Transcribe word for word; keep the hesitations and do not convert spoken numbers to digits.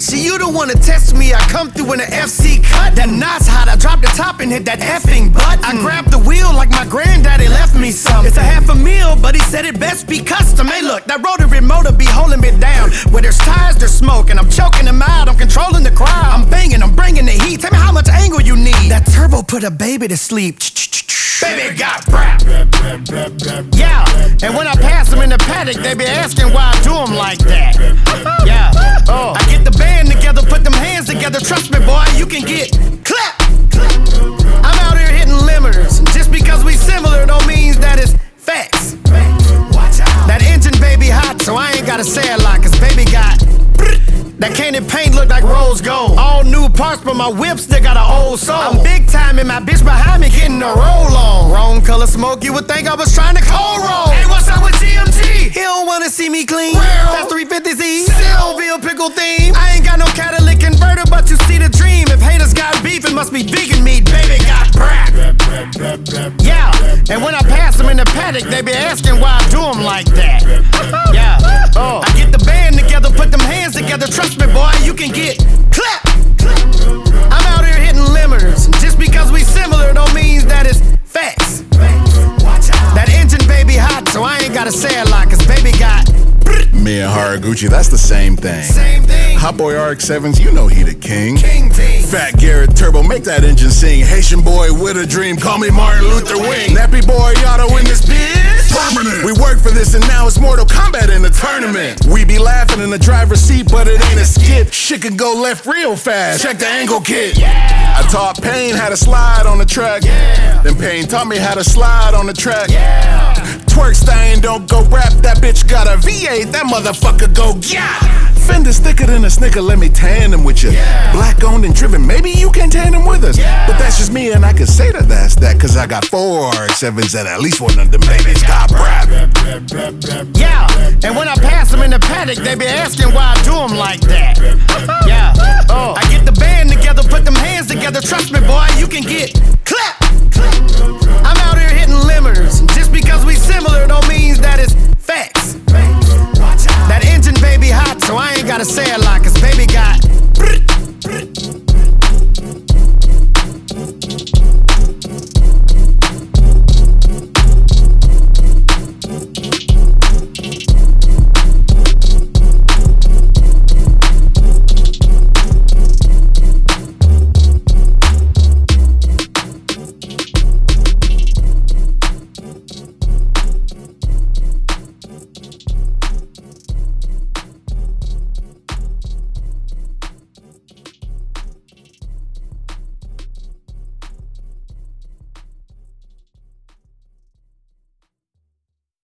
See, you don't wanna test me, I come through in an F C cut. That knot's hot, I drop the top and hit that effing button. I grab the wheel like my granddaddy left me some. It's a half a meal, but he said it best be custom. Hey look, that rotary motor be holding me down. Where there's tires, there's smoke, and I'm choking them out, I'm controlling the crowd. I'm banging, I'm bringing the heat, tell me how much angle you need. That turbo put a baby to sleep. Baby got brap. Yeah, and when I pass them in the paddock, they be asking why I do them like that. Yeah, oh, I get the band together, put them hands together. Trust me, boy, you can get clapped. I'm out here hitting limiters. Just because we similar don't mean that it's facts. That engine baby hot, so I ain't gotta say a lot, cause baby got that candy paint look like rose gold. All new parts, but my whip still got an old soul. I'm big time and my bitch behind me getting a roll on. Wrong color smoke, you would think I was trying to cold roll. Hey, what's up with G M G? He don't wanna see me clean. Well, that's three fifty Z, Sylvia pickle theme. I ain't got no catalytic converter, but you see the dream. If haters got beef, it must be vegan meat. Baby got brap. Yeah, and when I pass them in the paddock, they be asking why I do them like that. Yeah, oh, I get the band together, put them hands together. Trust me, boy, you can get clapped. I'm out here hitting limiters. Just because we similar don't mean that it's facts. That engine baby hot, so I ain't gotta say a lot, cause baby got me and Haraguchi, that's the same thing. Same thing. Hot Boy R X sevens, you know he the king. King team. Fat Garrett Turbo, make that engine sing. Haitian boy with a dream, call me Martin Luther Wing. Nappy boy Otto in this bitch. Permanent. We work for this and now it's Mortal Kombat in the tournament. We be laughing in the driver's seat, but it ain't a skip. Shit can go left real fast. Check the angle kit. Yeah. I taught Payne how to slide on the track. Yeah. Then Payne taught me how to slide on the track. Yeah. Twerk stain, don't go rap. That bitch got a V eight, that motherfucker go yeah. Fenders thicker than a snicker, let me tandem with you. Yeah. Black owned and driven, maybe you can tandem with us. Yeah. But that's just me and I can say that that's that, cause I got four R X sevens and at least one of them babies got rap. Yeah, and when I pass them in the paddock, they be asking why I do them like that. Yeah, oh, I get the band together, put them hands together. Trust me, boy, you can get clapped.